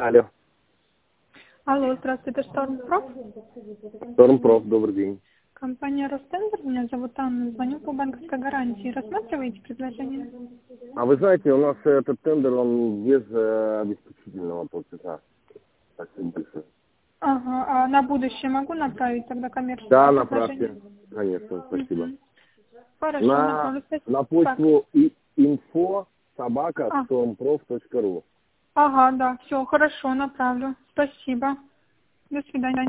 Алло. Алло, здравствуйте, Штормпроф. Штормпроф, добрый день. Компания Ростендер, меня зовут Анна, звоню по банковской гарантии. Рассматриваете предложение? А вы знаете, у нас этот тендер, он без обеспечительного платежа. Так что больше. Ага, а на будущее могу направить тогда коммерческое Да, предложение? направьте. Конечно, спасибо. Хорошо, направлю. На почту info А. stormprof.ru. Ага, да, все, хорошо, направлю. Спасибо. До свидания.